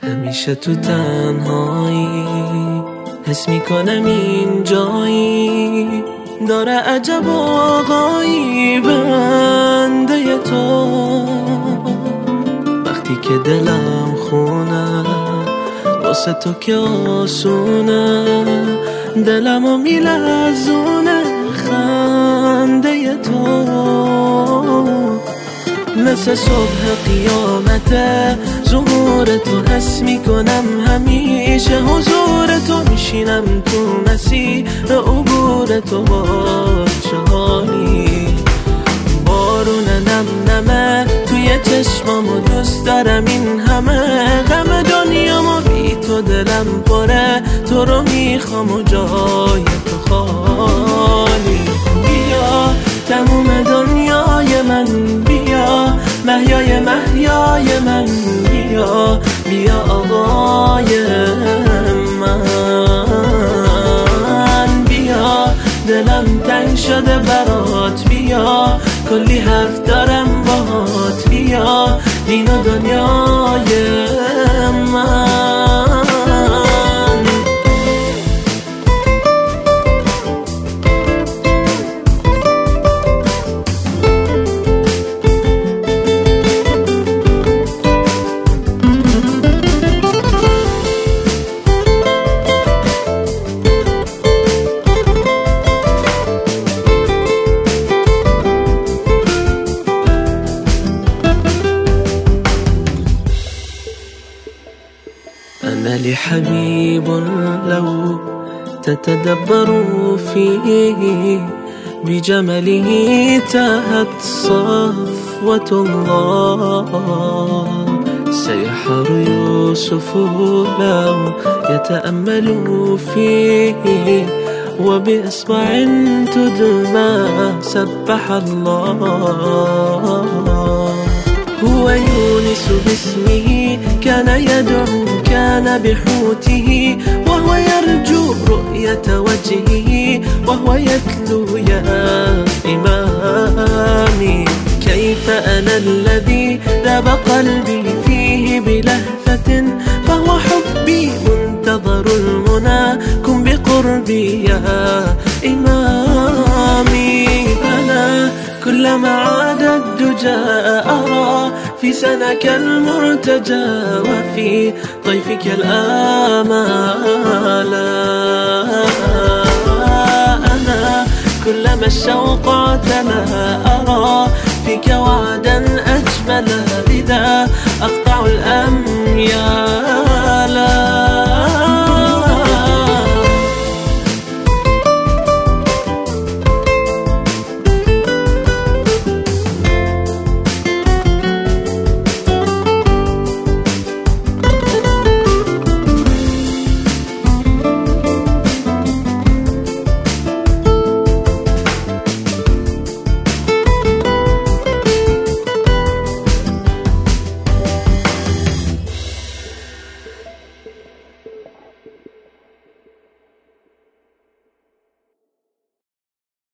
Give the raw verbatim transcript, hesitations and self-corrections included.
همیشه تو تنهایی حس میکنم این جایی داره عجب آقایی بنده تو. وقتی که دلم خونه واسه تو که آسونه، دلمو میلرزونه خنده تو. مثل صبح قیامته ظهور تو حس میکنم، همیشه حضور تو میشینم تو مسیر عبور تو. با چه حالی بارون نم نمه توی چشمامو، دوست دارم این همه غم دنیامو بی تو دلم پره، تو رو میخوام و جای تو خالی. بیا تموم دنیای من، بیا محیای محیای من، بیا بیا آقای من. بیا دلم تنگ شده برات، بیا کلی حرف دارم باهات، بیا دین و دنیای من. أنا لي حبيب لو تتدبر فيه بجمله تاهت صفوة الله. سيحر يوسف لو يتأمل فيه وبإصبع تدمى سبح الله. هو يونس باسمه كان يدعو كان بحوته، وهو يرجو رؤية وجهه وهو يتلو يا إمامي. كيف أنا الذي ذاب قلبي فيه بلهفة، فهو حبي منتظر المنى كن بقربي يا إمامي. أنا كلما عاد الدجى أرى في سنك المرتجى وفي طيفك الآمال. أنا كلما الشوق اعتلى أرى فيك وعدا أجمل، لذا أقطع الأميال.